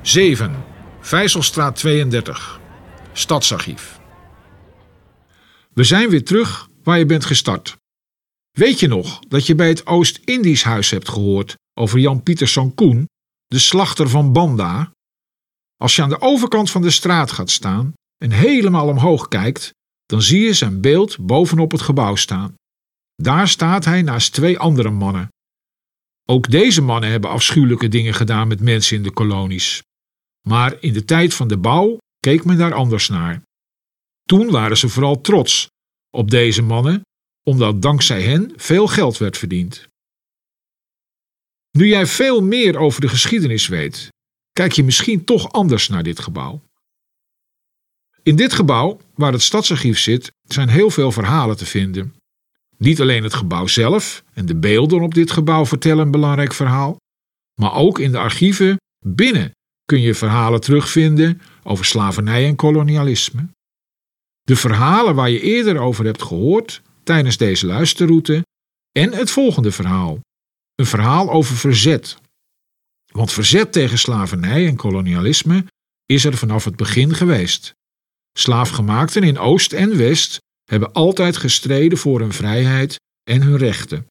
7. Vijzelstraat 32. Stadsarchief. We zijn weer terug waar je bent gestart. Weet je nog dat je bij het Oost-Indisch Huis hebt gehoord over Jan Pieterszoon Koen, de slachter van Banda? Als je aan de overkant van de straat gaat staan en helemaal omhoog kijkt, dan zie je zijn beeld bovenop het gebouw staan. Daar staat hij naast 2 andere mannen. Ook deze mannen hebben afschuwelijke dingen gedaan met mensen in de kolonies. Maar in de tijd van de bouw keek men daar anders naar. Toen waren ze vooral trots op deze mannen, omdat dankzij hen veel geld werd verdiend. Nu jij veel meer over de geschiedenis weet, kijk je misschien toch anders naar dit gebouw. In dit gebouw, waar het Stadsarchief zit, zijn heel veel verhalen te vinden. Niet alleen het gebouw zelf en de beelden op dit gebouw vertellen een belangrijk verhaal, maar ook in de archieven binnen kun je verhalen terugvinden over slavernij en kolonialisme. De verhalen waar je eerder over hebt gehoord tijdens deze luisterroute en het volgende verhaal. Een verhaal over verzet. Want verzet tegen slavernij en kolonialisme is er vanaf het begin geweest. Slaafgemaakten in Oost en West hebben altijd gestreden voor hun vrijheid en hun rechten.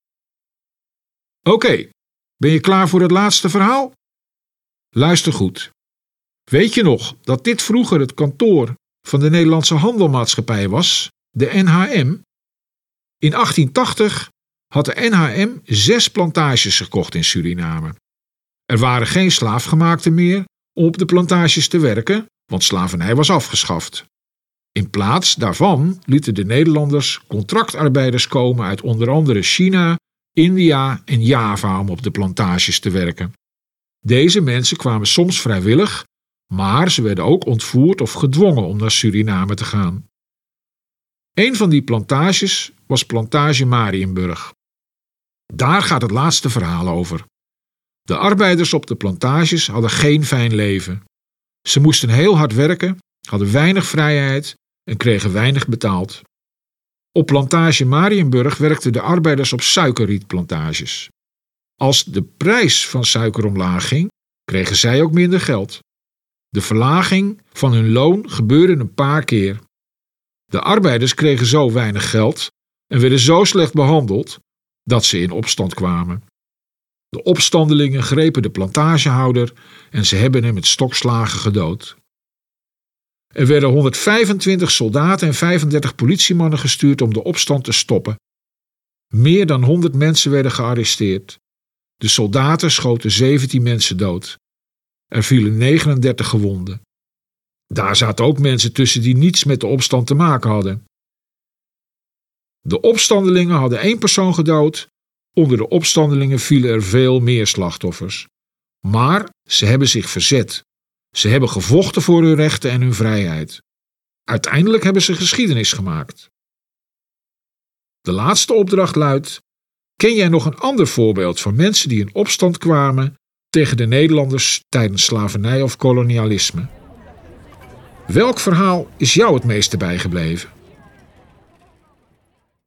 Oké, ben je klaar voor het laatste verhaal? Luister goed. Weet je nog dat dit vroeger het kantoor van de Nederlandse Handelmaatschappij was, de NHM? In 1880 had de NHM 6 plantages gekocht in Suriname. Er waren geen slaafgemaakten meer om op de plantages te werken, want slavernij was afgeschaft. In plaats daarvan lieten de Nederlanders contractarbeiders komen uit onder andere China, India en Java om op de plantages te werken. Deze mensen kwamen soms vrijwillig, maar ze werden ook ontvoerd of gedwongen om naar Suriname te gaan. Een van die plantages was plantage Mariënburg. Daar gaat het laatste verhaal over. De arbeiders op de plantages hadden geen fijn leven. Ze moesten heel hard werken, hadden weinig vrijheid en kregen weinig betaald. Op plantage Mariënburg werkten de arbeiders op suikerrietplantages. Als de prijs van suiker omlaag ging, kregen zij ook minder geld. De verlaging van hun loon gebeurde een paar keer. De arbeiders kregen zo weinig geld en werden zo slecht behandeld dat ze in opstand kwamen. De opstandelingen grepen de plantagehouder en ze hebben hem met stokslagen gedood. Er werden 125 soldaten en 35 politiemannen gestuurd om de opstand te stoppen. Meer dan 100 mensen werden gearresteerd. De soldaten schoten 17 mensen dood. Er vielen 39 gewonden. Daar zaten ook mensen tussen die niets met de opstand te maken hadden. De opstandelingen hadden 1 persoon gedood. Onder de opstandelingen vielen er veel meer slachtoffers. Maar ze hebben zich verzet. Ze hebben gevochten voor hun rechten en hun vrijheid. Uiteindelijk hebben ze geschiedenis gemaakt. De laatste opdracht luidt: ken jij nog een ander voorbeeld van mensen die in opstand kwamen tegen de Nederlanders tijdens slavernij of kolonialisme? Welk verhaal is jou het meeste bijgebleven?